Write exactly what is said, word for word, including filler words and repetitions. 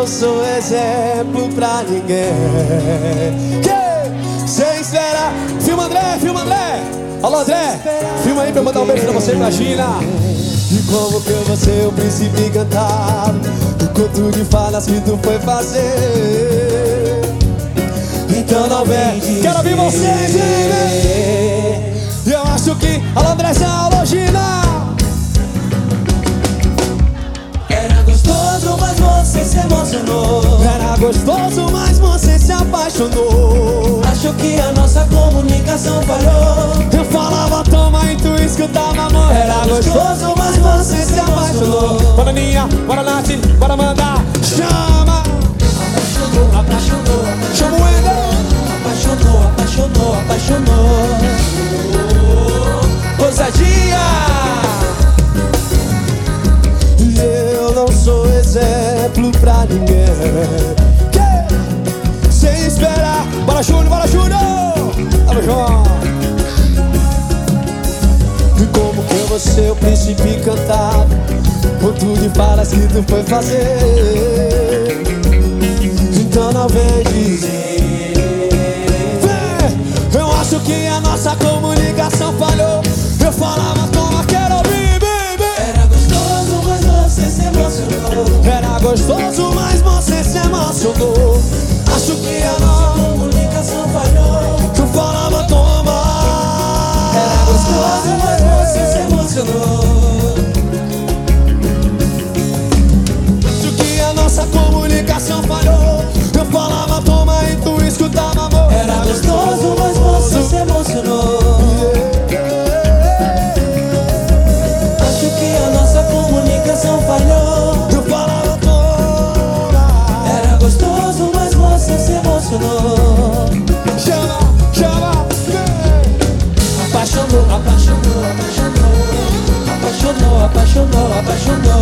não sou exemplo pra ninguém. Que? Sem esperar. Filma André, filma André. Alô André, filma aí pra eu mandar um beijo pra você, imagina. E como que eu vou ser o príncipe encantado do conto de fadas que tu foi fazer. Então não vem. Quero ouvir vocês, hein? E eu acho que... Alô Andrézão, alô Gina. Era gostoso, mas você se emocionou. Era gostoso, mas você se apaixonou. Acho que a nossa comunicação falhou. Eu falava toma e tu escutava amor. Era gostoso, mas você se apaixonou. Bora Ninha, bora Nath, bora mandar. Chama. Apaixonou, apaixonou, Chama o Ender. apaixonou, apaixonou, apaixonou. Ousadia. E eu não sou exemplo pra ninguém. Que? Sem esperar. Bora Júnior, bora Júnior. Vamos João. E como que eu vou ser o príncipe encantado, conto de falas que tu foi fazer. Então não vem dizer. Vem, eu acho que a nossa comunicação falhou. Eu falava toma, quero ouvir, baby. Era gostoso, mas você se emocionou. Era gostoso, mas você se emocionou. Acho que a nossa Comunicação falhou. eu falava toma. Era gostoso, mas você se emocionou. Acho que a nossa comunicação falhou. Eu falava toma e tu escutava amor. Era gostoso, mas você se emocionou. Acho que a nossa comunicação falhou. Eu falava toma. Era gostoso, mas você se emocionou. Chama, chama, Apaixonou, apaixonou, apaixonou. Apaixonou, apaixonou, apaixonou.